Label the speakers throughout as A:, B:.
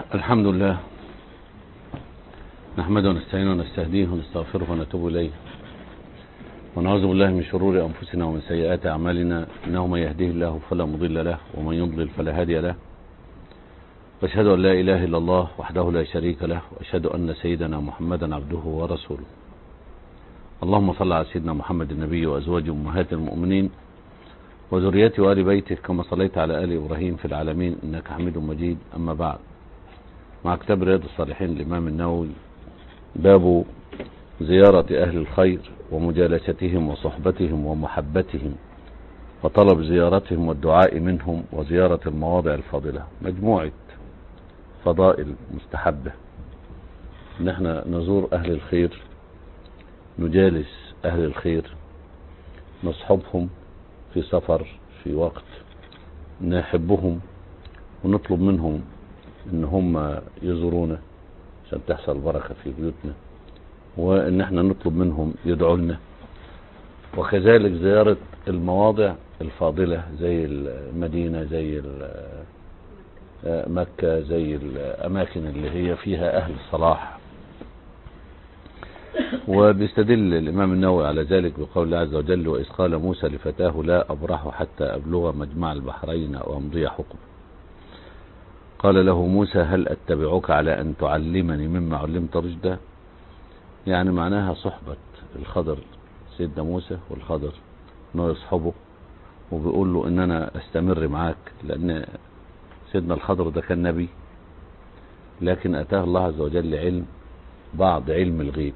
A: الحمد لله نحمده ونستعينه ونستهديه ونستغفره ونتوب إليه ونعوذ بالله من شرور أنفسنا ومن سيئات أعمالنا، إنه من يهديه الله فلا مضل له ومن يضلل فلا هادي له. وأشهد أن لا إله إلا الله وحده لا شريك له، وأشهد أن سيدنا محمدا عبده ورسوله. اللهم صل على سيدنا محمد النبي وأزواجه أمهات المؤمنين وذريته وآل بيته كما صليت على آل إبراهيم في العالمين إنك حميد مجيد. أما بعد، مع كتاب رياض الصالحين الإمام النووي، باب زيارة أهل الخير ومجالستهم وصحبتهم ومحبتهم وطلب زيارتهم والدعاء منهم وزيارة المواضع الفاضلة. مجموعة فضائل مستحبة ان احنا نزور أهل الخير، نجالس أهل الخير، نصحبهم في سفر، في وقت، نحبهم ونطلب منهم ان هم يزورونا عشان تحصل بركة في بيوتنا، وان احنا نطلب منهم يدعوا لنا. وكذلك زيارة المواضع الفاضلة زي المدينة، زي مكة، زي الأماكن اللي هي فيها أهل الصلاح. وبيستدل الإمام النووي على ذلك بقول الله عز وجل: وإذ قال موسى لفتاه لا أبرح حتى أبلغ مجمع البحرين أو أمضي حقبا. قال له موسى: هل أتبعك على أن تعلمني مما علمت رشدا؟ يعني معناها صحبة الخضر، سيدنا موسى والخضر، انه يصحبه وبيقول له ان انا استمر معاك، لان سيدنا الخضر ده كان نبي، لكن اتاه الله عز وجل علم، بعض علم الغيب،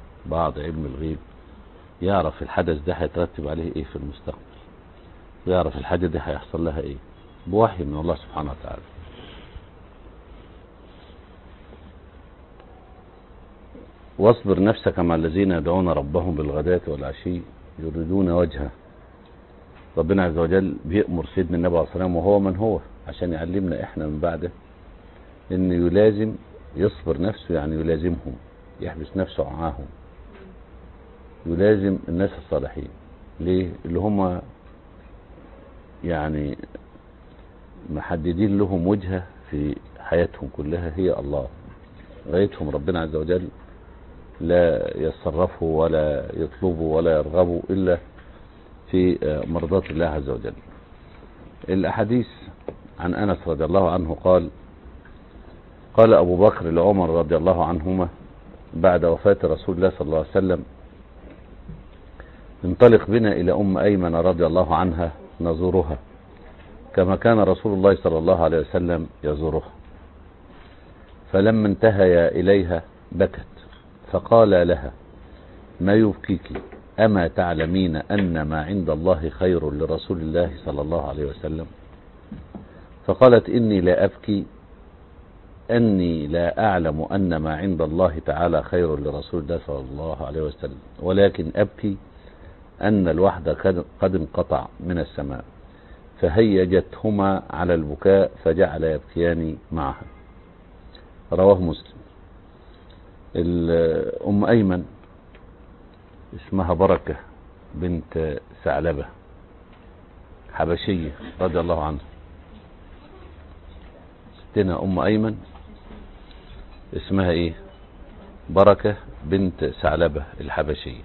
A: يعرف الحدث ده هيترتب عليه ايه في المستقبل، ويعرف الحاجة دي هيحصل لها ايه بوحي من الله سبحانه وتعالى. واصبر نفسك مع الذين يدعون ربهم بالغداة والعشي يريدون وجهه. ربنا عز وجل بيأمر سيدنا النبي عليه الصلاة والسلام، وهو من هو، عشان يعلمنا احنا من بعده ان يلازم، يصبر نفسه يعني يلازمهم، يحبس نفسه معاهم، يلازم الناس الصالحين. ليه؟ اللي هم يعني محددين لهم وجهة في حياتهم كلها هي الله، غايتهم ربنا عز وجل، لا يتصرفوا ولا يطلبوا ولا يرغبوا إلا في مرضاة الله عز وجل. الأحاديث عن أنس رضي الله عنه قال أبو بكر لعمر رضي الله عنهما بعد وفاة رسول الله صلى الله عليه وسلم: انطلق بنا إلى أم أيمن رضي الله عنها نزورها كما كان رسول الله صلى الله عليه وسلم يزورها. فلما انتهيا إليها بكت، فقال لها: ما يبكيك؟ أما تعلمين أن ما عند الله خير لرسول الله صلى الله عليه وسلم؟ فقالت: إني لا أبكي أني لا أعلم أن ما عند الله تعالى خير لرسول الله صلى الله عليه وسلم، ولكن أبكي أن الوحد قد انقطع من السماء. فهيجتهما على البكاء فجعل يبكيان معها. رواه مسلم. أم أيمن اسمها بركة بنت ثعلبة، حبشية رضي الله عنها. ستنا أم أيمن اسمها ايه؟ بركة بنت ثعلبة الحبشية.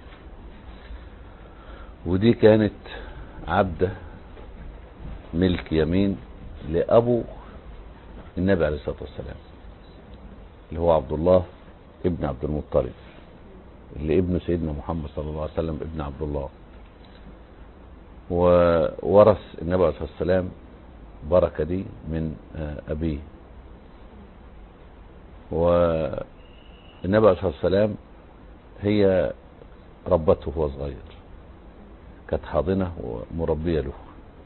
A: ودي كانت عبدة ملك يمين لأبو النبي عليه الصلاة والسلام، اللي هو عبد الله ابن عبد المطلب، اللي ابن سيدنا محمد صلى الله عليه وسلم ابن عبد الله. وورث النبي عليه الصلاة والسلام بركة دي من أبيه. والنبي عليه الصلاة والسلام هي ربته وهو صغير، كانت حاضنة ومربية له.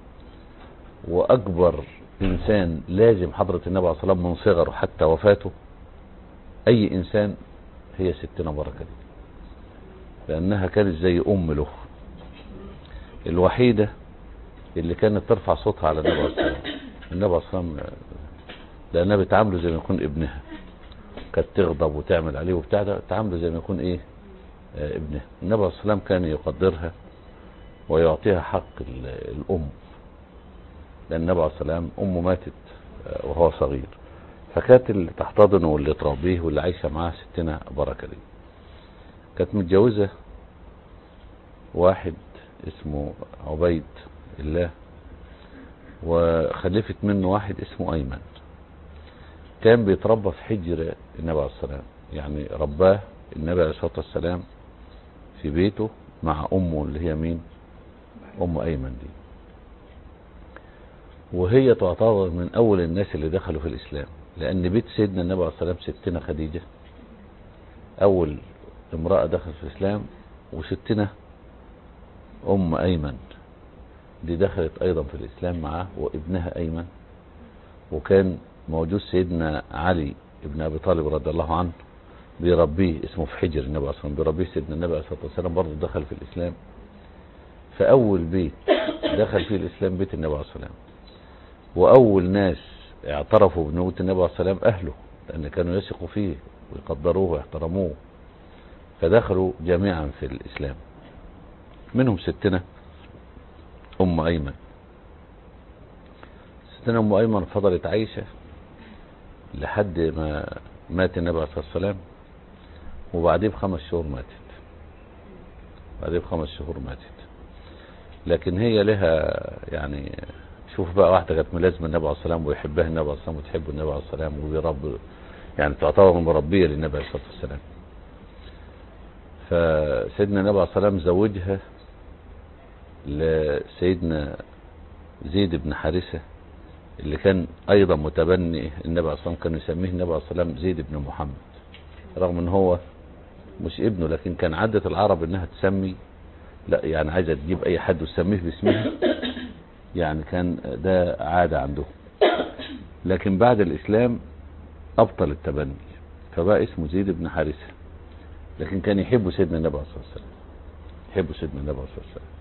A: وأكبر إنسان لازم حضرة النبي عليه الصلاة والسلام من صغره حتى وفاته أي إنسان هي ستنا بركة دي، لأنها كانت زي أم له، الوحيدة اللي كانت ترفع صوتها على النبي عليه الصلاة والسلام. النبي عليه الصلاة والسلام لأنها بتعامله زي ما يكون ابنها، كانت تغضب وتعمل عليه وبتاع ده، تعامله زي ما يكون ايه؟ ابنها. النبي عليه الصلاة والسلام كان يقدرها ويعطيها حق الأم، لأن النبي عليه الصلاة والسلام أمه ماتت وهو صغير. فكانت اللي تحتضنه واللي تربيه واللي عايشة معاه ستنا بركة دي. كانت متجوزة واحد اسمه عبيد الله، وخلفت منه واحد اسمه أيمن. كان بيتربى في حجر النبي عليه السلام، يعني رباه النبي عليه الصلاة والسلام في بيته مع أمه اللي هي مين؟ أم أيمن دي. وهي تعتبر من أول الناس اللي دخلوا في الإسلام، لأن بيت سيدنا النبي عليه السلام ستنا خديجة أول امرأة دخلت في الإسلام، وستنا أم أيمن دي دخلت أيضا في الإسلام معاه وابنها أيمن. وكان موجود سيدنا علي ابن أبي طالب رضي الله عنه بيربيه، اسمه في حجر النبي عليه الصلاة والسلام، بيربيه سيدنا النبي عليه الصلاة والسلام، برضه دخل في الإسلام. فأول بيت دخل فيه الإسلام بيت النبي عليه الصلاة والسلام، وأول ناس اعترفوا بنبوة النبي عليه الصلاة والسلام أهله، لأن كانوا يثقوا فيه ويقدروه ويحترموه، فدخلوا جميعا في الإسلام. منهم ستنا أم أيمن. ستنا أم أيمن فضلت عايشة لحد ما مات النبي عليه الصلاة والسلام، وبعديه ب5 شهور ماتت. بعديه ب5 شهور ماتت. لكن هي لها يعني، شوف بقى، واحدة كانت ملازمة النبي عليه الصلاة والسلام ويحبها النبي عليه الصلاة والسلام وتحب النبي عليه الصلاة والسلام وبيرب، يعني تعتبر مربية للنبي عليه الصلاة والسلام. فسيدنا النبي عليه الصلاة والسلام زوجها لسيدنا زيد بن حارثة، اللي كان ايضا متبني النبي عليه الصلاة والسلام، كان يسميه النبي عليه الصلاة والسلام زيد بن محمد، رغم ان هو مش ابنه، لكن كان عادة العرب انها تسمي، لا يعني عايزة تجيب اي حد وتسميه باسمه، يعني كان ده عادة عندهم. لكن بعد الاسلام ابطل التبني، فبقى اسمه زيد بن حارثة، لكن كان يحب سيدنا النبي عليه الصلاة والسلام، يحب سيدنا النبي عليه الصلاة والسلام.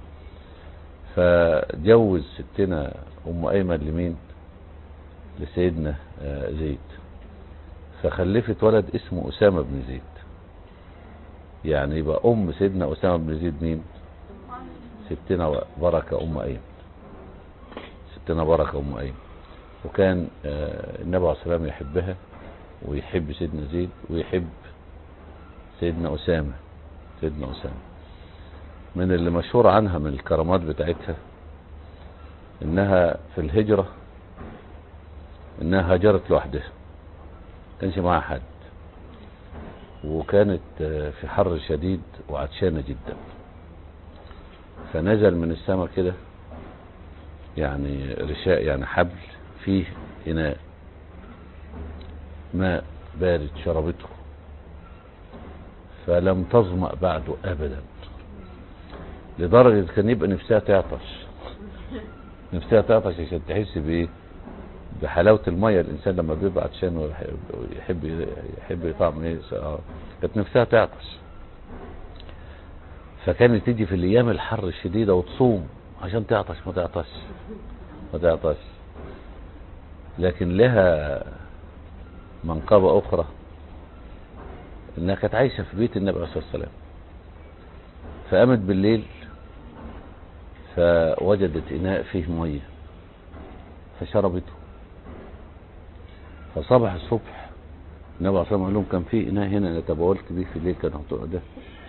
A: فجوز ستنا ام ايمن لمين؟ لسيدنا زيد. فخلفت ولد اسمه أسامة بن زيد، يعني يبقى أم سيدنا أسامة بن زيد مين؟ ستنا بركة أم أيمن. ستنا بركة أم أيمن. وكان النبي عليه الصلاة والسلام يحبها ويحب سيدنا زيد ويحب سيدنا أسامة. سيدنا أسامة من اللي مشهور عنها من الكرامات بتاعتها إنها في الهجرة إنها هاجرت لوحدها، كانش معها حد، وكانت في حر شديد وعطشانة جدا، فنزل من السماء كده يعني رشاء، يعني حبل فيه إناء ماء بارد، شربته فلم تظمأ بعده أبدا، لدرجة كان يبقى نفسها تعطش، نفسها تعطش عشان تحس بإيه؟ بحلاوة المية. الإنسان لما بيبقى عطشان ويحب طعم إيه؟ كانت نفسها تعطش. فكانت تيجي في الأيام الحر الشديدة وتصوم عشان تعطش، ما تعطش. لكن لها منقبة أخرى، إنها كانت عايشة في بيت النبي عليه الصلاة والسلام، فقامت بالليل فوجدت إناء فيه مية فشربته. فصبح الصبح النبي عليه الصلاة والسلام قال لهم كان في إناء هنا أنا تبولت بيه في الليل، كان هتقع ده.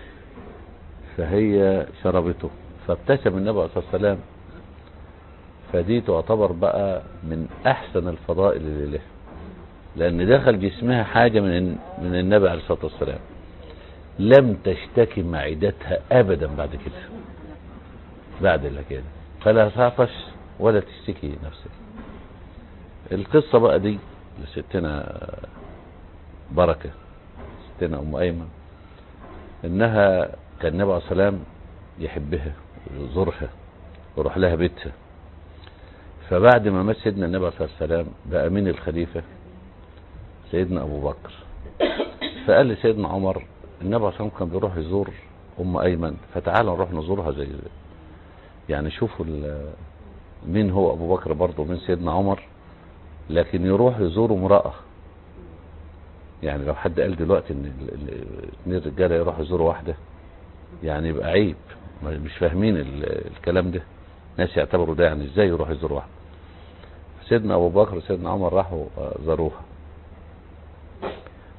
A: فهي شربته، فابتسم النبي عليه الصلاة والسلام. فدي تعتبر بقى من أحسن الفضائل اللي له، لأن دخل جسمها حاجة من النبي عليه الصلاة والسلام، لم تشتكي معدتها أبدا بعد كده، بعد كده فلا تعطش ولا تشتكي نفسها. القصة بقى دي لستنا بركة، ستنا أم أيمن، إنها كان النبي عليه الصلاة والسلام يحبها ويزورها ويروح لها بيتها. فبعد ما مات سيدنا النبي عليه الصلاة والسلام بقى مين الخليفة؟ سيدنا أبو بكر. فقال لسيدنا عمر النبي عليه الصلاة والسلام كان بيروح يزور أم أيمن، فتعالوا نروح نزورها زي يعني شوفوا مين هو أبو بكر برضه من سيدنا عمر، لكن يروح يزور امرأة. يعني لو حد قال دلوقتي ان 2 رجاله يروحوا يزوروا واحدة يعني يبقى عيب، مش فاهمين الكلام ده، ناس يعتبروا ده يعني ازاي يروح يزور واحدة. سيدنا ابو بكر وسيدنا عمر راحوا زاروها،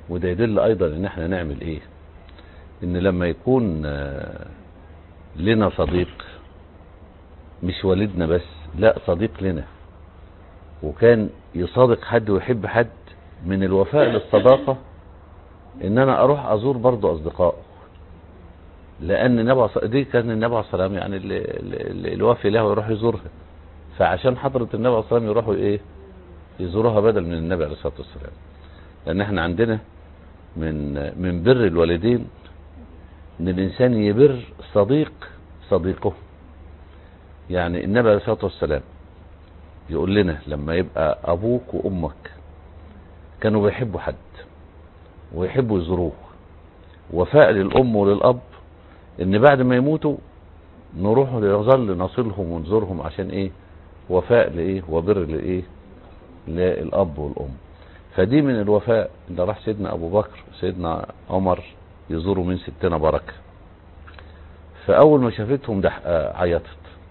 A: وده يدل ايضا ان احنا نعمل ايه، ان لما يكون لنا صديق مش والدنا بس، لا صديق لنا وكان يصادق حد ويحب حد، من الوفاء للصداقة ان انا اروح ازور برضو اصدقائه، لان دي كان النبي عليه الصلاة والسلام يعني الوافي له يروح يزورها، فعشان حضرة النبي عليه الصلاة والسلام يروحوا ايه يزوروها بدل من النبي عليه الصلاة والسلام. لان احنا عندنا من بر الوالدين ان الانسان يبر صديقه. يعني النبي عليه الصلاة والسلام يقول لنا لما يبقى ابوك وامك كانوا بيحبوا حد ويحبوا يزوروه، وفاء للام وللاب ان بعد ما يموتوا نروح يظل نصلهم ونزورهم، عشان ايه؟ وفاء لايه وبر لايه للاب والام. فدي من الوفاء اللي راح سيدنا ابو بكر وسيدنا عمر يزوروا من ستنا بركة، فاول ما شافتهم ده عيطت،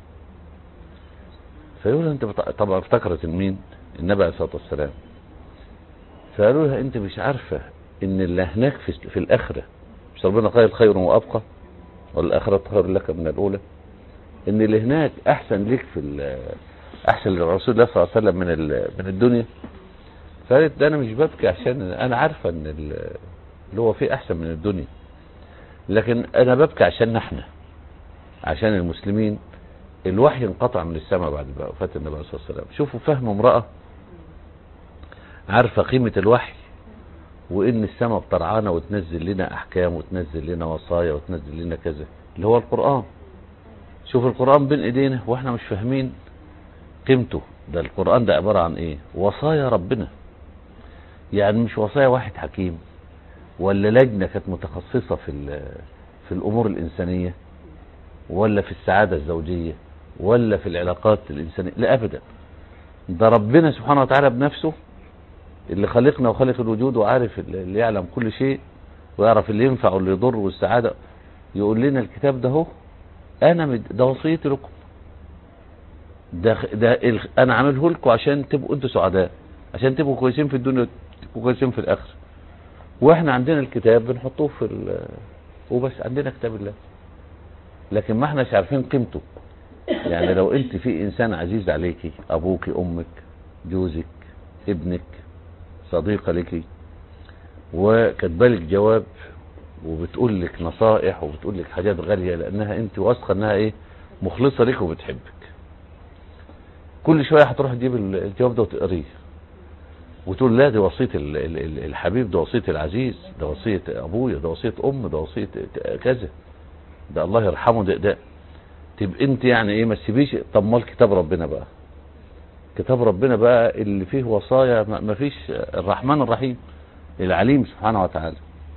A: فيقول انت طبعا افتكرت مين؟ النبي عليه الصلاة والسلام. فقالوا لها انت مش عارفة ان اللي هناك في الاخرة مش ربنا قال خير وابقى والاخرة خير لك من الاولى، ان اللي هناك احسن لك احسن للرسول الله صلى الله عليه وسلم من الدنيا. فقالت ده انا مش ببكي عشان انا عارفة ان اللي هو فيه احسن من الدنيا، لكن انا ببكي عشان احنا عشان المسلمين الوحي انقطع من السماء بعد وفاة النبي عليه الصلاة والسلام. شوفوا فهم امرأة عارفة قيمة الوحي، وان السماء بترعانا وتنزل لنا احكام وتنزل لنا وصايا وتنزل لنا كذا اللي هو القرآن. شوف القرآن بين ايدينا واحنا مش فاهمين قيمته. ده القرآن ده عبارة عن ايه؟ وصايا ربنا، يعني مش وصايا واحد حكيم ولا لجنة كانت متخصصة في الامور الانسانية ولا في السعادة الزوجية ولا في العلاقات الانسانية، لا ابدا. ده ربنا سبحانه وتعالى بنفسه اللي خلقنا وخلق الوجود وعارف اللي يعلم كل شيء ويعرف اللي ينفع واللي يضر والسعادة، يقول لنا الكتاب ده هو ده وصيتي لكم، ده انا عامله لكم عشان تبقوا انتوا سعداء، عشان تبقوا كويسين في الدنيا وتبقوا كويسين في الاخره. واحنا عندنا الكتاب بنحطوه وبس، عندنا كتاب الله لكن ما احناش عارفين قيمته. يعني لو انت في انسان عزيز عليكي، ابوك امك جوزك ابنك صديقة لك، وكتبالك جواب وبتقول لك نصائح وبتقول لك حاجات غالية لانها انت واثقة انها ايه مخلصة لك وبتحبك، كل شوية هتروح تجيب الجواب ده وتقريه وتقول لا دي وصية الحبيب، ده وصية العزيز، ده وصية ابويا، ده وصية ام، ده وصية كذا، ده الله يرحمه، ده تبقى انت يعني ايه ما تسيبيش. طب ما كتاب ربنا بقى، كتاب ربنا بقى اللي فيه وصايا ما فيش، الرحمن الرحيم العليم سبحانه وتعالى.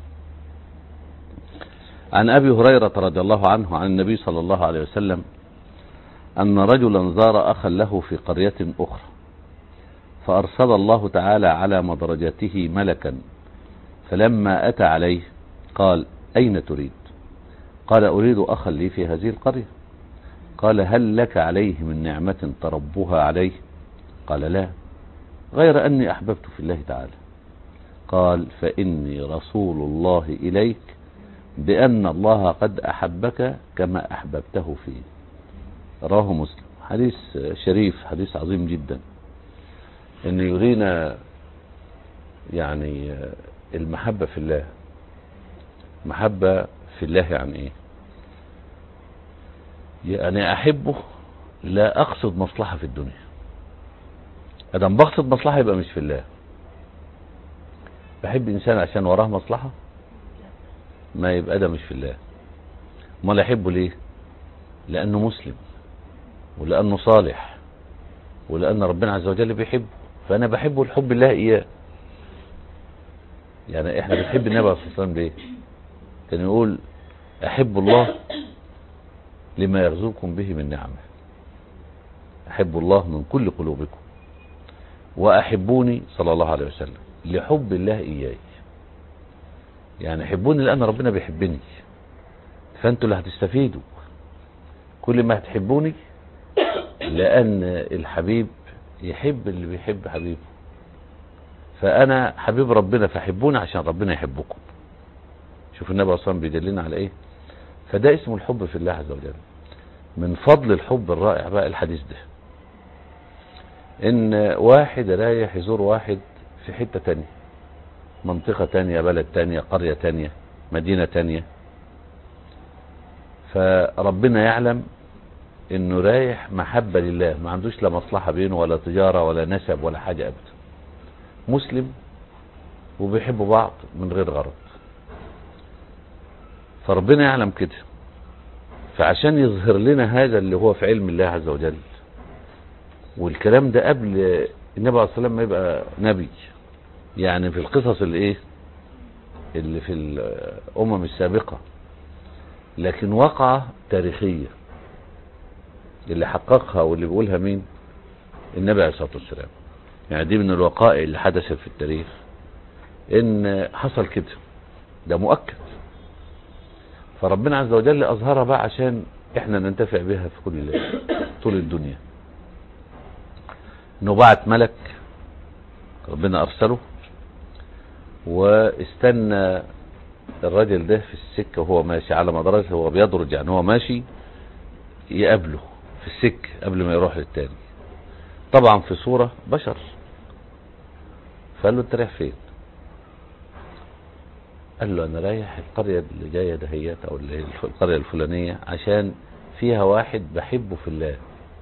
A: عن ابي هريرة رضي الله عنه عن النبي صلى الله عليه وسلم ان رجلا زار اخا له في قرية اخرى، فارسل الله تعالى على مدرجته ملكا، فلما اتى عليه قال اين تريد؟ قال اريد اخا لي في هذه القرية. قال هل لك عليه من نعمة تربها عليه؟ قال لا، غير أني أحببت في الله تعالى. قال فإني رسول الله إليك بأن الله قد أحبك كما أحببته فيه. رواه مسلم. حديث شريف، حديث عظيم جدا، أن يرينا يعني المحبة في الله. محبة في الله يعني إيه؟ يعني أحبه لا أقصد مصلحة في الدنيا. ادم بقصد مصلحة يبقى مش في الله. بحب انسان عشان وراه مصلحة ما يبقى ده مش في الله. ما لا يحبه ليه؟ لانه مسلم ولانه صالح ولان ربنا عز وجل بيحبه، فانا بحبه الحب الله اياه. يعني احنا بنحب النبي صلى الله عليه وسلم ليه؟ كان يقول احب الله لما يرزقكم به من نعمه، احب الله من كل قلوبكم، واحبوني صلى الله عليه وسلم لحب الله اياي. يعني حبوني لان ربنا بيحبني، فانتوا اللي هتستفيدوا كل ما هتحبوني، لان الحبيب يحب اللي بيحب حبيبه. فانا حبيب ربنا فحبوني عشان ربنا يحبكم. شوف النبي اصلا بيدلنا على ايه. فده اسمه الحب في الله عز وجل. من فضل الحب الرائع بقى الحديث ده، ان واحد رايح يزور واحد في حتة تانية، منطقة تانية، بلد تانية، قرية تانية، مدينة تانية، فربنا يعلم انه رايح محبة لله، ما عندوش لا مصلحة بينه ولا تجارة ولا نسب ولا حاجة ابدا، مسلم وبيحبوا بعض من غير غرض. فربنا يعلم كده، فعشان يظهر لنا هذا اللي هو في علم الله عز وجل، والكلام ده قبل النبي عليه الصلاة والسلام ما يبقى نبي، يعني في القصص اللي في الأمم السابقة، لكن واقعة تاريخية اللي حققها واللي بيقولها مين؟ النبي عليه الصلاة والسلام. يعني دي من الوقائع اللي حدثت في التاريخ، ان حصل كده، ده مؤكد. فربنا عز وجل اظهرها بقى عشان احنا ننتفع بها في كل طول الدنيا. انه بعت ملك، ربنا ارسله واستنى الراجل ده في السكة وهو ماشي على مدرسه، هو بيدرج يعني هو ماشي، يقابله في السكة قبل ما يروح للتاني، طبعا في صورة بشر. فقال له انت رايح فين؟ قال له انا رايح القرية اللي جاية دهيت، او اللي هي القرية الفلانية، عشان فيها واحد بحبه في الله.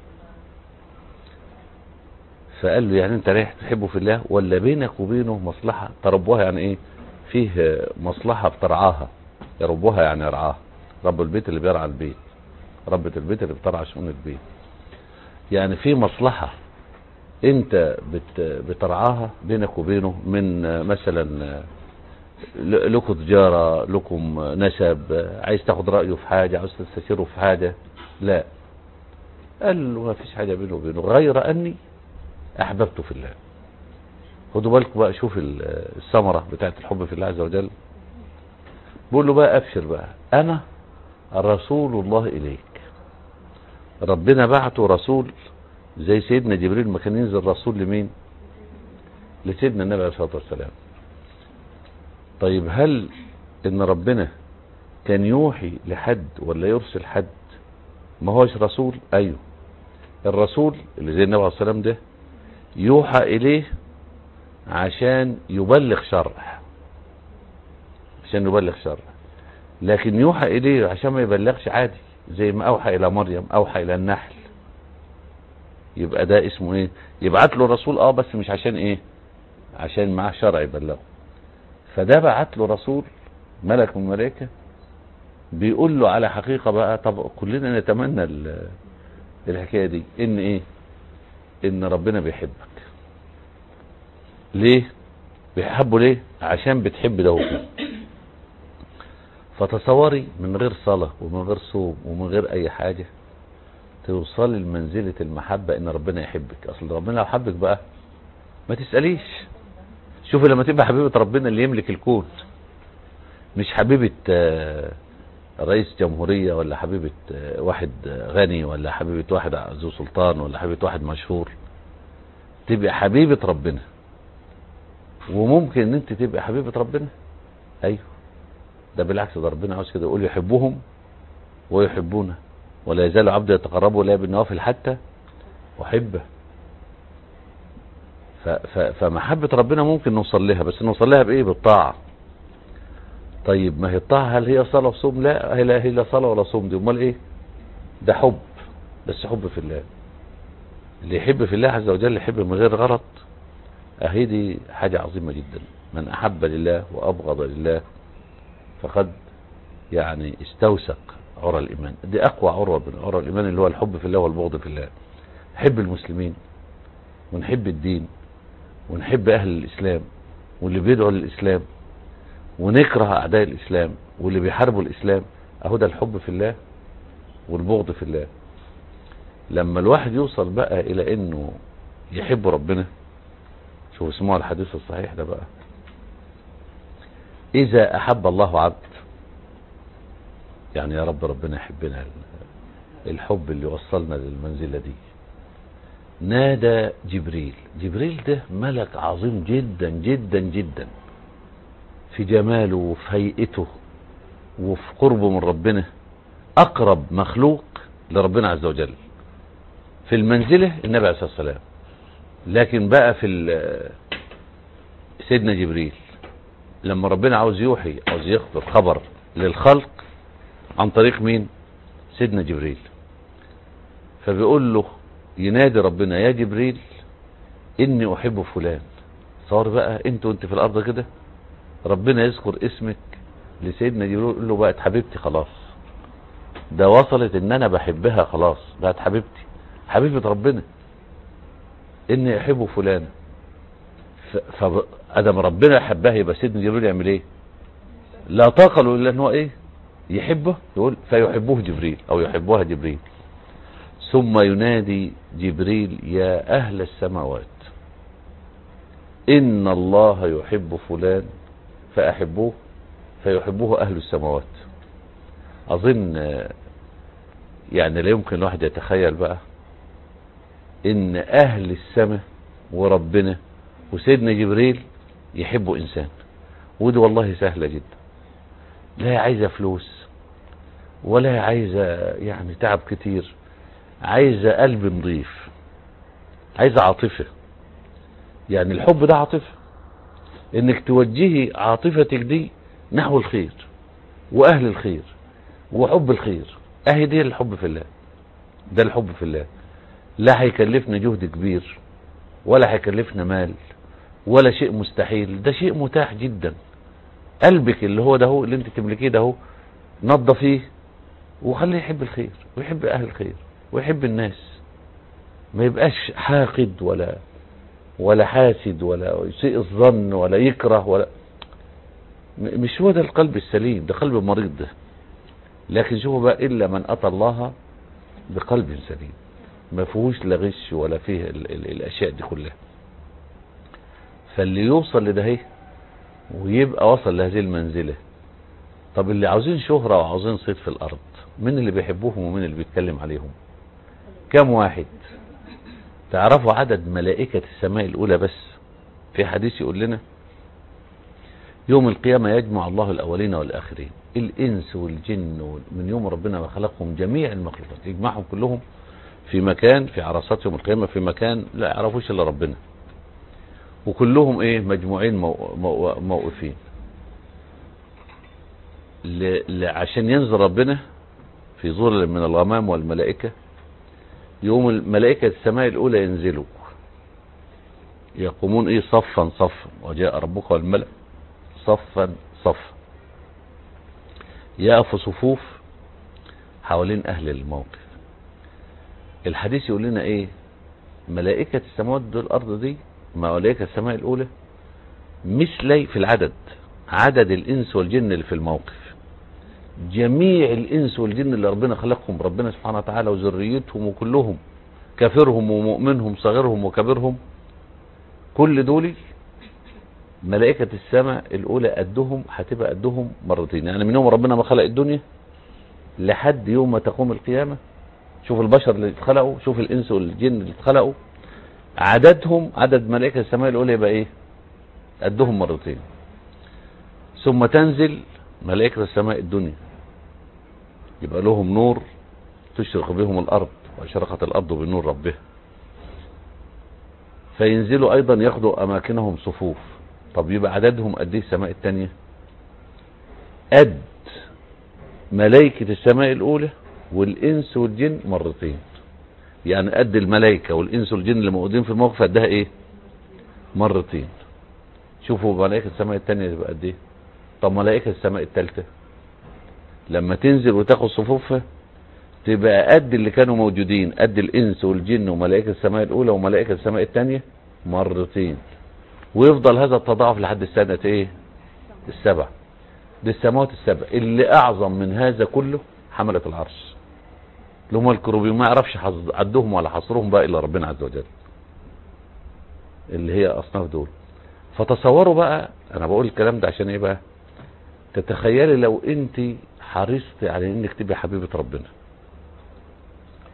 A: فقال له يعني انت رايح تحبه في الله ولا بينك وبينه مصلحة تربوها؟ يعني ايه؟ فيه مصلحة بترعاها، يربوها يعني يرعاها، رب البيت اللي بيرعى البيت، ربة البيت اللي بترعى شؤون البيت. يعني في مصلحة انت بترعاها بينك وبينه، من مثلا لكم تجارة، لكم نسب، عايز تاخد رأيه في حاجة، عايز تستشيره في حاجة. لا، قال له ما فيش حاجة بينه وبينه غير أني أحببته في الله. خدوا بالكم بقى، شوف الثمرة بتاعت الحب في الله عز وجل. بقول له بقى أبشر بقى، أنا رسول الله إليك. ربنا بعته رسول زي سيدنا جبريل ما كان ينزل رسول لمين؟ لسيدنا النبي عليه الصلاة والسلام. طيب هل ان ربنا كان يوحي لحد ولا يرسل حد ما هوش رسول؟ ايوه، الرسول اللي زي النبي عليه الصلاة والسلام ده يوحى اليه عشان يبلغ شرع، عشان يبلغ شرع. لكن يوحى اليه عشان ما يبلغش عادي، زي ما اوحى الى مريم، اوحى الى النحل. يبقى ده اسمه ايه؟ يبعت له رسول بس مش عشان ايه؟ عشان معاه شرع يبلغه. فده بعت له رسول ملك من الملائكة بيقول له على حقيقة بقى. طب كلنا نتمنى الحكاية دي، ان ايه؟ ان ربنا بيحبك. ليه بيحبه؟ ليه؟ عشان بتحب ده وكده. فتصوري من غير صلاة ومن غير صوم ومن غير اي حاجة توصلي لمنزلة المحبة ان ربنا يحبك. اصل ربنا لو حبك بقى ما تسأليش. شوفي لما تبقى حبيبة ربنا اللي يملك الكون، مش حبيبة رئيس جمهورية، ولا حبيبة واحد غني، ولا حبيبة واحد ذو سلطان، ولا حبيبة واحد مشهور. تبقى حبيبة ربنا. وممكن ان انت تبقى حبيبة ربنا، ايوه، ده بالعكس، ده ربنا عاوز كده، يقول يحبهم ويحبونه، ولا يزال عبد يتقرب الي بالنوافل حتى احبه. فمحبة ربنا ممكن نوصل لها، بس نوصل لها بايه؟ بالطاعة. طيب ما هي الطاعة هل هي صلاة وصوم؟ لا، هي لا صلاة ولا صوم، دي امال ايه؟ ده حب، بس حب في الله. اللي يحب في الله عز وجل يحب من غير غرض، اهي دي حاجة عظيمة جدا. من احب لله وابغض لله فقد يعني استوثق عرى الايمان. دي اقوى عروة من عرى الايمان، اللي هو الحب في الله والبغض في الله. نحب المسلمين ونحب الدين ونحب اهل الاسلام واللي بيدعوا للاسلام، ونكره اعداء الاسلام واللي بيحاربوا الاسلام. اهو ده الحب في الله والبغض في الله. لما الواحد يوصل بقى الى انه يحب ربنا، شوف اسموها الحديث الصحيح ده بقى، اذا احب الله عبد، يعني يا رب ربنا يحبنا، الحب اللي وصلنا للمنزلة دي. نادى جبريل. جبريل ده ملك عظيم جدا جدا جدا في جماله وفي هيئته وفي قربه من ربنا، اقرب مخلوق لربنا عز وجل في المنزلة النبي عليه الصلاة والسلام. لكن بقى في سيدنا جبريل لما ربنا عاوز يوحي، عاوز يخبر خبر للخلق عن طريق مين؟ سيدنا جبريل. فبيقول له، ينادي ربنا يا جبريل اني احب فلان. صار بقى انت في الارض كده ربنا يذكر اسمك لسيدنا جبريل، يقول له بقت حبيبتي خلاص، ده وصلت ان انا بحبها خلاص، بقت حبيبتي، حبيبة ربنا، اني احب فلان. فادم ربنا يحبها يبقى سيدنا جبريل يعمل ايه؟ لا طاقة له الا ان هو ايه؟ يحبه. يقول فيحبه جبريل او يحبها جبريل. ثم ينادي جبريل يا اهل السماوات ان الله يحب فلان فاحبوه، فيحبه اهل السماوات. اظن يعني لا يمكن الواحد يتخيل بقى ان اهل السماء وربنا وسيدنا جبريل يحبوا انسان. ودي والله سهلة جدا، لا عايزة فلوس ولا عايزة يعني تعب كتير، عايزة قلب نظيف، عايزة عاطفة. يعني الحب ده عاطفة، انك توجهي عاطفتك دي نحو الخير واهل الخير وحب الخير. اهي دي الحب في الله، ده الحب في الله. لا هيكلفنا جهد كبير ولا هيكلفنا مال ولا شيء مستحيل، ده شيء متاح جدا. قلبك اللي هو ده هو اللي انت تملكيه ده هو، نظفيه وخليه يحب الخير ويحب اهل الخير ويحب الناس، ما يبقاش حاقد ولا حاسد ولا يسيء الظن ولا يكره ولا مش هو ده القلب السليم، ده قلب مريض ده. لكن شوفوا بقى، الا من اتى الله بقلب سليم ما فيهوش لا غش ولا فيه الاشياء دي كلها. فاللي يوصل لده ويبقى وصل لهذه المنزلة. طب اللي عاوزين شهرة وعاوزين صيت في الارض، مين اللي بيحبوهم ومين اللي بيتكلم عليهم؟ كم واحد؟ تعرفوا عدد ملائكة السماء الاولى بس؟ في حديث يقول لنا يوم القيامة يجمع الله الاولين والاخرين، الانس والجن، من يوم ربنا ما خلقهم جميع المخلوقات يجمعهم كلهم في مكان، في عرصات يوم القيامة، في مكان لا يعرفوش الا ربنا، وكلهم ايه؟ مجموعين موقفين عشان ينزل ربنا في ظل من الغمام والملائكة. يوم الملائكة السماء الاولى ينزلوا يقومون ايه؟ صفا صفا، وجاء ربك والملك صفا صفا، يقفوا صفوف حوالين اهل الموقف. الحديث يقول لنا ايه؟ ملائكة السماوات دول الارض دي، ملائكة السماء الاولى مثلي في العدد، عدد الانس والجن اللي في الموقف. جميع الانس والجن اللي ربنا خلقهم، ربنا سبحانه وتعالى، وذريتهم وكلهم، كافرهم ومؤمنهم، صغيرهم وكبيرهم، كل دول ملائكة السماء الاولى قدهم، هتبقى قدهم مرتين. يعني من يوم ربنا ما خلق الدنيا لحد يوم ما تقوم القيامة، شوف البشر اللي اتخلقوا، شوف الانس والجن اللي اتخلقوا، عددهم، عدد ملائكة السماء الاولى يبقى ايه؟ قدهم مرتين. ثم تنزل ملائكة السماء الدنيا، يبقى لهم نور تشرق بهم الارض، واشرقت الارض بنور ربها. فينزلوا ايضا ياخدوا اماكنهم صفوف. طب يبقى عددهم قد ايه السماء التانية؟ قد ملائكة السماء الاولى والانس والجن مرتين. يعني قد الملائكة والانس والجن اللي موجودين في الموقف قدها ايه؟ مرتين. شوفوا ملائكة السماء التانية تبقى قد ايه. طب ملائكة السماء التالتة لما تنزل وتاخد صفوفها تبقى قد اللي كانوا موجودين، قد الانس والجن وملائكة السماء الاولى وملائكة السماء التانية مرتين. ويفضل هذا التضاعف لحد السنة ايه؟ السبع. دي السماوات السبع اللي اعظم من هذا كله حملة العرش اللي هم الكروبين، ما يعرفش عدهم ولا حصرهم بقى الا ربنا عز وجل، اللي هي اصناف دول. فتصوروا بقى، انا بقول الكلام ده عشان ايه بقى؟ تتخيلي لو انت حرصتي على انك تبقي حبيبة ربنا،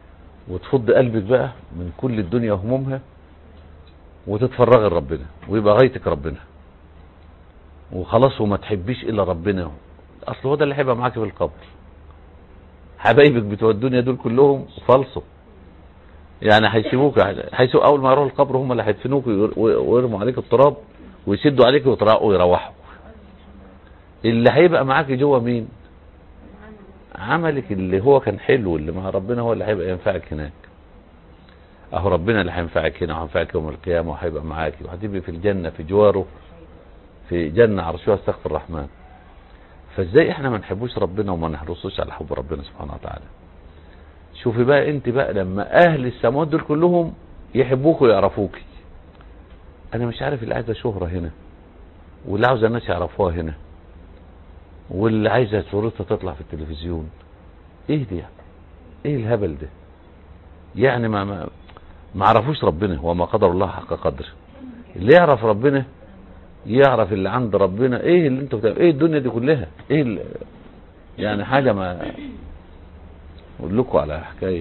A: وتفض قلبك بقى من كل الدنيا وهمومها، وتتفرغ لربنا، ويبقى غايتك ربنا وخلاص، وما تحبيش الا ربنا. اصل هو ده اللي هيبقى معاك في القبر. حبايبك بتوع الدنيا دول كلهم فالصوا، يعني هيسيبوك، اول ما يروحوا القبر هم اللي هيدفنوك ويرموا عليك التراب ويسدوا عليك ويروحوا. اللي هيبقى معاك جوه مين؟ عملك اللي هو كان حلو، اللي مع ربنا هو اللي هيبقى ينفعك هناك. اهو ربنا اللي هينفعك هنا وهينفعك يوم القيامه، وهيبقى معاك وهتبقي في الجنه في جواره، في جنه عرشها السقف الرحمن. فازاي احنا ما نحبوش ربنا وما نحرصوش على حب ربنا سبحانه وتعالى؟ شوفي بقى انت بقى لما اهل السماوات دول كلهم يحبوك ويعرفوك. انا مش عارف اللي عايزه شهره هنا، واللي عاوزه الناس يعرفوها هنا، واللي عايزه صورتها تطلع في التلفزيون. ايه دي؟ ايه الهبل ده؟ يعني ما عرفوش ربنا وما قدر الله حق قدره. اللي يعرف ربنا يعرف اللي عند ربنا. ايه اللي انتوا ايه الدنيا دي كلها؟ ايه يعني حاجه. ما اقول لكم على حكايه.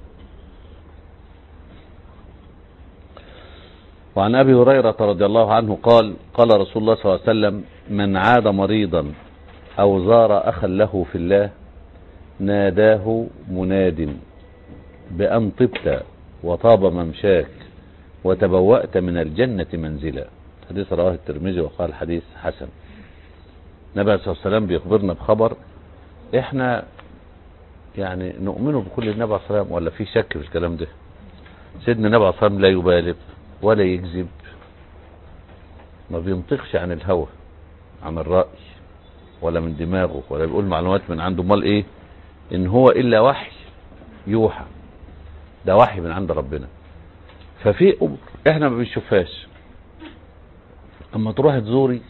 A: وعن ابي هريره رضي الله عنه قال: قال رسول الله صلى الله عليه وسلم: من عاد مريضا او زار اخا له في الله ناداه مناد بأن طبت وطاب ممشاك وتبوأت من الجنة منزلا. حديث رواه الترمذي وقال حديث حسن. النبي صلى الله عليه وسلم بيخبرنا بخبر احنا يعني نؤمنه بكل النبي عليه الصلاة والسلام، ولا في شك في الكلام ده؟ سيدنا النبي عليه الصلاة والسلام لا يبالغ ولا يكذب، ما بينطقش عن الهوى، عن الرأي، ولا من دماغه، ولا بيقول معلومات من عنده. امال ايه؟ ان هو الا وحي يوحى، ده وحي من عند ربنا. ففي امور احنا ما بنشوفهاش. اما تروح تزوري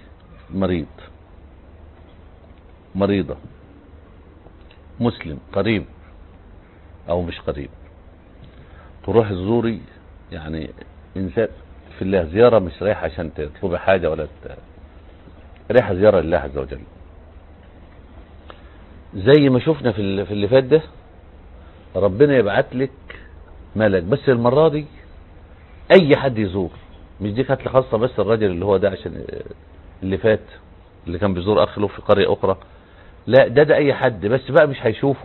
A: مريضة مسلم قريب او مش قريب، تروح تزوري يعني انسان في الله، زيارة مش رايحة عشان تطلبي حاجة ولا رايحة زيارة لله عز وجل. زي ما شفنا في اللي فات ده، ربنا يبعت لك ملك، بس المرة دي اي حد يزور، مش دي كانت خاصة بس الراجل اللي هو ده عشان اللي فات اللي كان بيزور اخ له في قرية اخرى. لا، ده اي حد، بس بقى مش هيشوفه.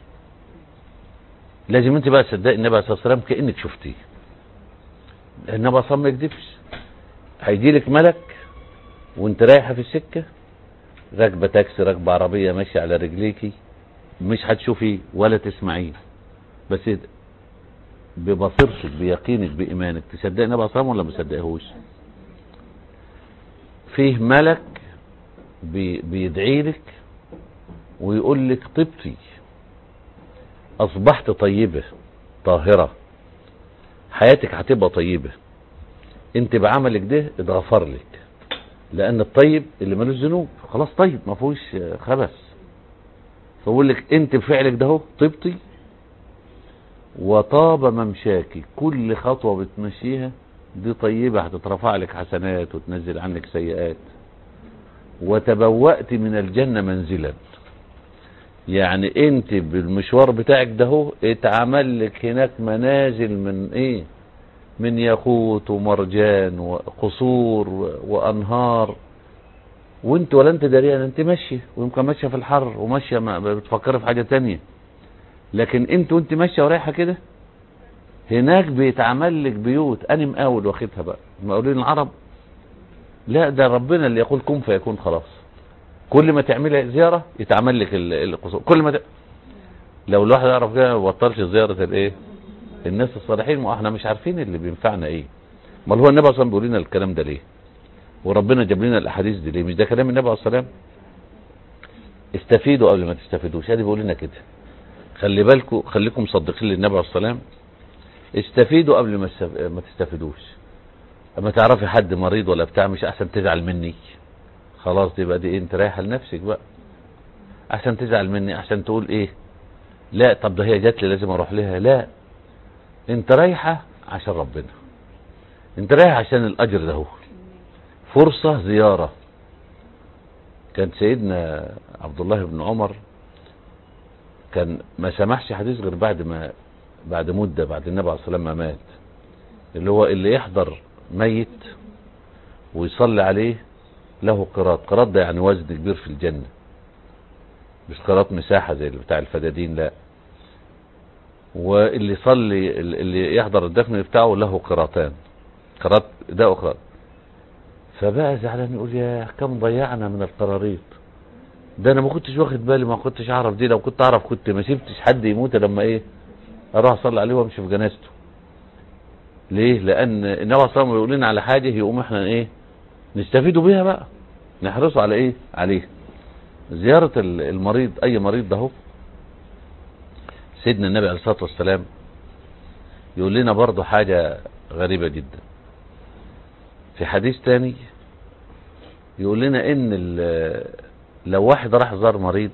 A: لازم انت بقى تصدقي النبي عليه الصلاة والسلام كأنك شفتيه. النبي عليه الصلاة والسلام ما يكذبش. هيجي لك ملك وانت رايحة في السكة، راكبة تاكسي، راكبة عربية، ماشية على رجليكي، مش هتشوفيه ولا تسمعيه، بس ببصيرتك بيقينك بإيمانك تصدقي النبي عليه الصلاة والسلام ولا ما تصدقيهوش. فيه ملك بيدعي لك ويقول لك طبتي، اصبحت طيبة طاهرة، حياتك هتبقى طيبة، انت بعملك ده اتغفر لك، لان الطيب اللي ملوش ذنوب خلاص طيب ما فيهوش خبث. فبقول لك انت بفعلك ده اهو طبتي وطاب ممشاكي، كل خطوة بتمشيها دي طيبة، هتترفع لك حسنات وتنزل عنك سيئات. وتبوأت من الجنة منزلا، يعني انت بالمشوار بتاعك ده هو اتعمل لك هناك منازل من ايه؟ من ياقوت ومرجان وقصور وانهار، وانت ولا انت داريان، انت ماشيه، ويمكن ماشيه في الحر وماشيه ما بتفكري في حاجه تانية. لكن انت وانت ماشيه ورايحه كده هناك بيتعمل لك بيوت. انا مقاول واخدها بقى مقاولين العرب. لا، ده ربنا اللي يقول كن فيكون خلاص. كل ما تعملي زياره يتعمل لك القصور. كل ما لو الواحد يعرف كده ما بطلش زياره الايه؟ الناس الصالحين. ما احنا مش عارفين اللي بينفعنا ايه. امال هو النبي اصلا بيقول لنا الكلام ده ليه؟ وربنا جاب لنا الاحاديث دي ليه؟ مش ده كلام النبي عليه الصلاه والسلام؟ استفيدوا قبل ما تستفيدوش، ادي بيقول لنا كده. خلي بالكم، خليكم مصدقين للنبي عليه الصلاه والسلام. استفيدوا قبل ما تستفيدوش. اما تعرفي حد مريض ولا بتاع، مش احسن تزعل مني؟ خلاص دي بقى دي انت رايحه لنفسك بقى. احسن تزعل مني، احسن تقول ايه؟ لا طب ده هي جات لي لازم اروح لها. لا، انت رايحه عشان ربنا، انت رايح عشان الاجر ده هو. فرصه زياره. كان سيدنا عبد الله بن عمر كان ما سمحش حديث غير بعد ما بعد مدة بعد النبي عليه الصلاة والسلام ما مات، اللي هو اللي يحضر ميت ويصلي عليه له قيراط. قيراط ده يعني وزن كبير في الجنة، مش قيراط مساحة زي بتاع الفدادين، لا. واللي يصلي اللي يحضر الدفن بتاعه له قيراطان، قيراط ده وقيراط. فبقى زعلان يقول يا كم ضيعنا من القراريط، ده انا ما كنتش واخد بالي، ما كنتش اعرف دي، لو كنت اعرف كنت ما سبتش حد يموت لما ايه اروح اصلي عليه وامشي في جنازته. ليه؟ لان النبي صلى الله عليه وسلم يقول لنا على حاجه يقوم احنا ايه نستفيدوا بيها بقى، نحرصوا على ايه عليه. زياره المريض، اي مريض ده هو سيدنا النبي عليه الصلاه والسلام يقول لنا برضه حاجه غريبه جدا في حديث تاني، يقول لنا ان لو واحد راح زار مريض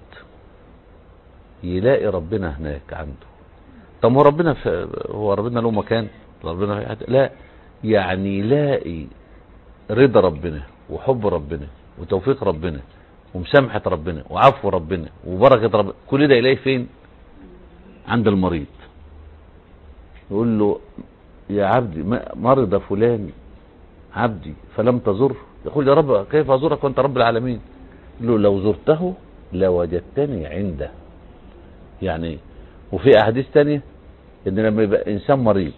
A: يلاقي ربنا هناك عنده. طب هو ربنا له مكان؟ ربنا لا، يعني يلاقي رضا ربنا وحب ربنا وتوفيق ربنا ومسامحة ربنا وعفو ربنا وبركة ربنا، كل ده يلاقي فين؟ عند المريض. يقول له يا عبدي مرض فلان عبدي فلم تزره، يقول يا رب كيف ازورك وانت رب العالمين؟ يقول له لو زرته لوجدتني عنده. يعني وفي احاديث تانية ان لما يبقى انسان مريض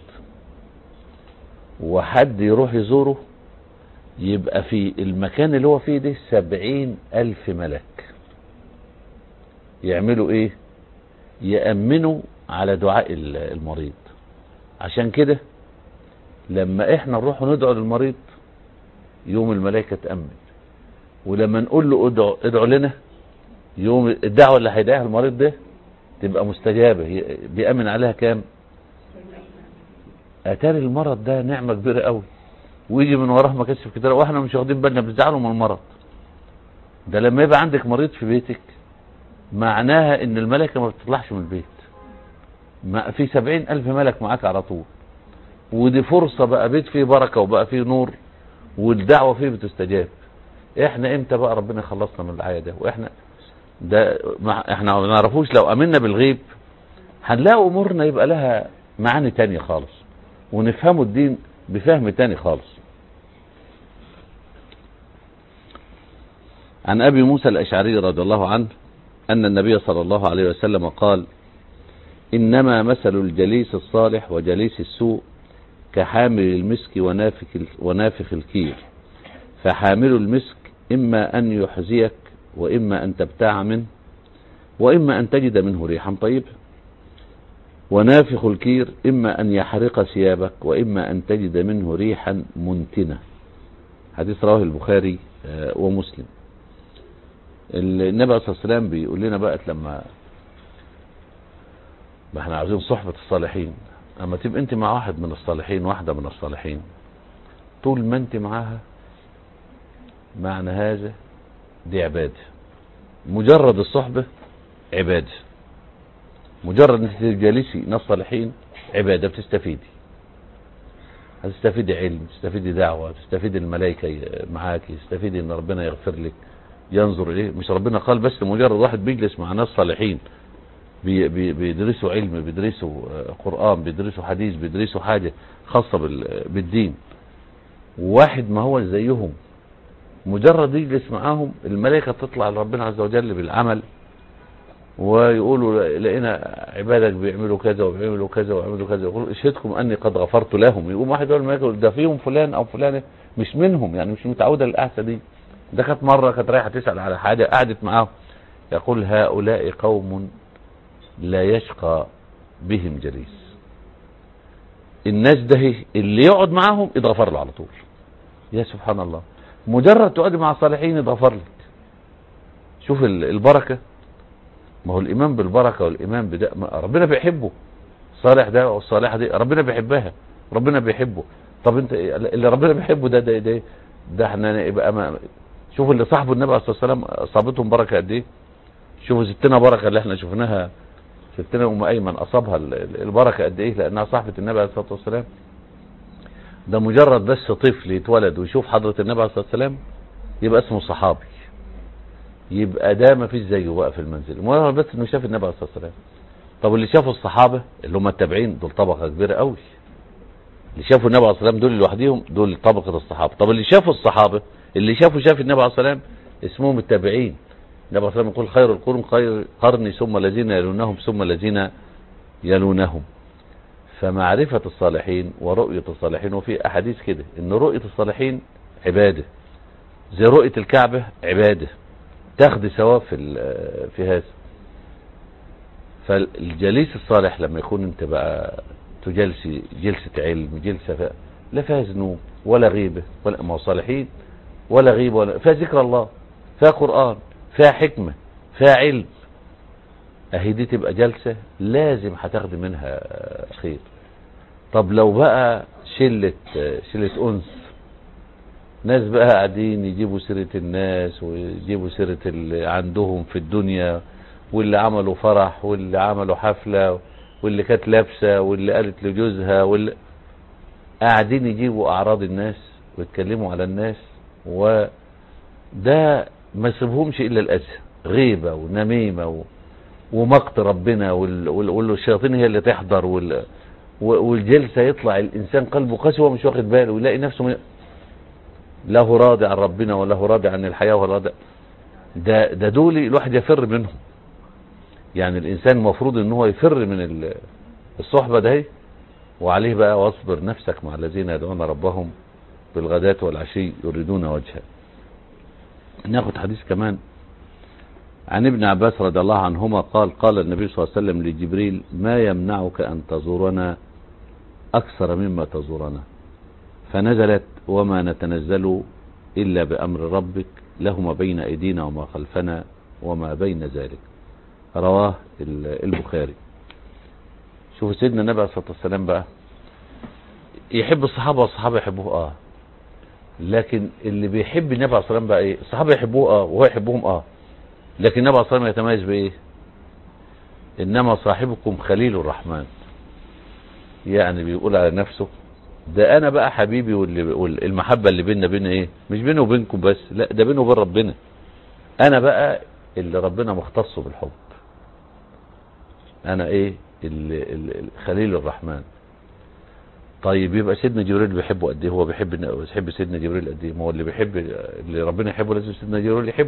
A: وحد يروح يزوره يبقى في المكان اللي هو فيه ده 70,000 ملك يعملوا ايه؟ يأمنوا على دعاء المريض. عشان كده لما احنا نروح ندعو للمريض يوم الملائكة تأمن، ولما نقول له ادعو لنا يوم الدعوة اللي هيدعيها المريض ده تبقى مستجابة، بيأمن عليها كام؟ اتاري المرض ده نعمة كبيرة قوي، ويجي من وراه مكاسب كتير واحنا مش واخدين بالنا، بنزعله من المرض ده. لما يبقى عندك مريض في بيتك معناها ان الملائكة ما بتطلعش من البيت، ما في 70,000 ملك معاك على طول، ودي فرصة بقى بيت فيه بركة وبقى فيه نور والدعوة فيه بتستجاب. احنا امتى بقى ربنا خلصنا من الآية ده؟ واحنا ده احنا ما نعرفوش. لو امنا بالغيب هنلاقي امورنا يبقى لها معاني تانية خالص، ونفهموا الدين بفهم تاني خالص. عن ابي موسى الاشعري رضي الله عنه ان النبي صلى الله عليه وسلم قال: انما مثل الجليس الصالح وجليس السوء كحامل المسك ونافخ الكير، فحامل المسك اما ان يحزيك واما ان تبتاع منه واما ان تجد منه ريحا طيبة، ونافخ الكير اما ان يحرق ثيابك واما ان تجد منه ريحا منتنة. حديث رواه البخاري ومسلم. النبي صلى الله عليه وسلم بيقول لنا بقى لما احنا عاوزين صحبة الصالحين، اما تبقى انت مع واحد من الصالحين واحدة من الصالحين طول ما انت معاها معنى هذا دي عبادة. مجرد الصحبة عبادة، مجرد انت تجلسي ناس صالحين عبادة، بتستفيدي، هتستفيدي علم، تستفيدي دعوة، تستفيدي الملائكة معاكي، تستفيدي ان ربنا يغفر لك ينظر اليه. مش ربنا قال بس مجرد واحد بيجلس مع ناس صالحين بيدرسوا علم، بيدرسوا قرآن، بيدرسوا حديث، بيدرسوا حاجة خاصة بالدين، وواحد ما هو زيهم مجرد يجلس معاهم الملائكة تطلع لربنا عز وجل بالعمل ويقولوا لقينا عبادك بيعملوا كذا وبيعملوا كذا وبيعملوا كذا، يقولوا اشهدكم اني قد غفرت لهم. يقوم واحد يقول الملائكة ده فيهم فلان او فلانة مش منهم، يعني مش متعودة للقعدة دي، ده كانت مرة كانت رايحة تسأل على حاجة قعدت معاهم، يقول هؤلاء قوم لا يشقى بهم جليس. الناس ده اللي يقعد معاهم يتغفر له على طول. يا سبحان الله، مجرد تقعد مع الصالحين يتغفر لك. شوف البركة، ما هو الإيمان بالبركة والإيمان بده ربنا بيحبه. الصالح ده والصالحة دي ربنا بيحبها، ربنا بيحبه. طب انت اللي ربنا بيحبه ده احنا يبقى شوف اللي صاحبه النبي عليه الصلاة والسلام اصابتهم بركة قد ايه. شوفوا ستنا بركة اللي احنا شفناها، ستنا ام ايمن اصابها البركة قد ايه لانها صاحبة النبي عليه الصلاة والسلام. ده مجرد بس طفل يتولد ويشوف حضرة النبي عليه الصلاة والسلام يبقى اسمه صحابي، يبقى ده ما فيش زيه بقى في المنزل، مجرد بس انه شاف النبي عليه الصلاة والسلام. طب اللي شافوا الصحابة اللي هم التابعين دول طبقة كبيرة قوي، اللي شافوا النبي عليه الصلاة والسلام دول لوحديهم دول طبقة الصحابة. طب اللي شافوا الصحابة اللي شاف النبي عليه الصلاة والسلام اسمهم التابعين. النبي عليه الصلاة والسلام يقول خير القرون خير قرني ثم الذين يلونهم ثم الذين يلونهم. فمعرفة الصالحين ورؤية الصالحين، وفي أحاديث كده إن رؤية الصالحين عبادة زي رؤية الكعبة عبادة، تاخد ثواب في هذا. فالجليس الصالح لما يكون انت بقى تجلسي جلسة علم، جلسة لا فيها ذنوب ولا غيبة ولا ما هو صالحين، ولا غيبة ولا فيها ذكر الله، فيها قرآن، فيها حكمة، فيها علم، اهي دي تبقى جلسة لازم هتاخد منها خير. طب لو بقى شلة أنس، ناس بقى قاعدين يجيبوا سيرة الناس ويجيبوا سيرة اللي عندهم في الدنيا، واللي عملوا فرح واللي عملوا حفلة واللي كانت لابسة واللي قالت لجوزها، واللي قاعدين يجيبوا أعراض الناس ويتكلموا على الناس، وده ما يسيبهمش إلا الأذى، غيبة ونميمة ومقت ربنا، والشياطين هي اللي تحضر، والجلسة يطلع الإنسان قلبه قسي ومش واخد باله، ويلاقي نفسه له راضي عن ربنا وله راضي عن الحياة ولا راضي. ده دول الواحد يفر منهم. يعني الإنسان المفروض ان هو يفر من الصحبة ده، وعليه بقى واصبر نفسك مع الذين يدعون ربهم بالغداة والعشي يريدون وجهه. ناخد حديث كمان عن ابن عباس رضي الله عنهما قال قال النبي صلى الله عليه وسلم لجبريل ما يمنعك أن تزورنا أكثر مما تزورنا؟ فنزلت وما نتنزل إلا بأمر ربك له ما بين أيدينا وما خلفنا وما بين ذلك. رواه البخاري. شوف سيدنا النبي عليه الصلاة والسلام بقى يحب الصحابة والصحابة يحبوه لكن اللي بيحب النبي عليه الصلاة والسلام بقى ايه؟ الصحابة يحبوه وهو يحبهم لكن النبي عليه الصلاة والسلام يتميز بايه؟ انما صاحبكم خليل الرحمن. يعني بيقول على نفسه ده انا بقى حبيبي، والمحبة اللي بيننا بين ايه؟ مش بينه وبينكم بس، لا ده بينه وبين ربنا. انا بقى اللي ربنا مختصه بالحب، انا ايه؟ خليل الرحمن. طيب يبقى سيدنا جبريل بيحبه قد ايه؟ هو بيحب سيدنا جبريل قد ايه؟ ما هو اللي بيحب اللي ربنا يحبه لازم سيدنا جبريل يحبه.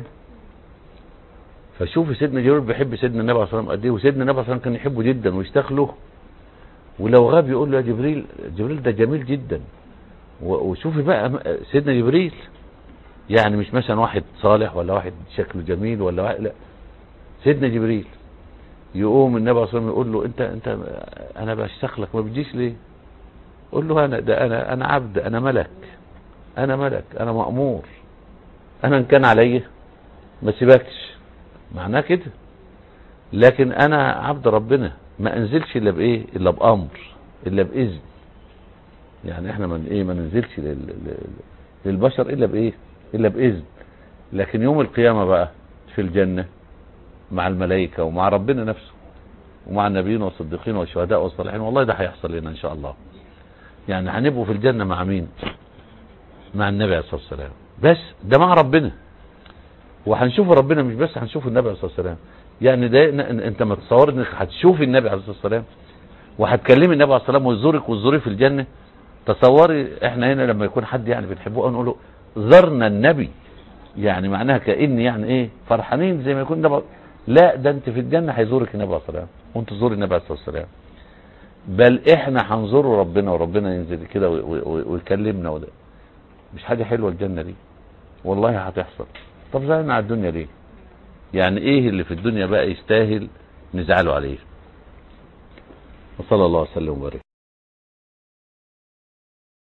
A: فشوف سيدنا جبريل بيحب سيدنا النبي عليه الصلاه والسلام قد ايه، وسيدنا النبي عليه الصلاه والسلام كان يحبه جدا ويشتغله، ولو غاب يقول له يا جبريل ده جميل جدا. وشوفي بقى سيدنا جبريل يعني مش مثلا واحد صالح ولا واحد شكله جميل ولا واحد، لا سيدنا جبريل يقوم النبي عليه الصلاه والسلام يقول له انت انا بشتاق لك، ما بتجيش ليه؟ قول له انا عبد، انا ملك، انا مأمور، انا ان كان عليا ما سيبكش، معناه كده. لكن انا عبد ربنا ما انزلش الا بايه؟ الا بامر، الا باذن. يعني احنا ما ننزلش للبشر الا بايه؟ الا باذن. لكن يوم القيامه بقى في الجنه مع الملائكه ومع ربنا نفسه ومع النبيين والصديقين والشهداء والصالحين، والله ده هيحصل لنا ان شاء الله. يعني هنبقوا في الجنه مع مين؟ مع النبي عليه الصلاه والسلام. بس ده مع ربنا، وهنشوف ربنا، مش بس هنشوف النبي عليه الصلاه والسلام. يعني ده انت ما تصور انك هتشوفي النبي عليه الصلاه والسلام وهتكلمي النبي عليه الصلاه والسلام وتزوري في الجنه. تصوري احنا هنا لما يكون حد يعني بنحبه نقول له زرنا النبي، يعني معناها كأن يعني ايه؟ فرحانين زي ما يكون النبي. لا ده انت في الجنه هيزورك النبي عليه الصلاه والسلام وانت تزوري النبي عليه الصلاه والسلام. بل احنا هنزور ربنا وربنا ينزل كده ويكلمنا، وده مش حاجه حلوه الجنه دي؟ والله هتحصل. طب زعلنا على الدنيا ليه؟ يعني ايه اللي في الدنيا بقى يستاهل نزعله عليه؟ وصلى الله وسلم وبارك.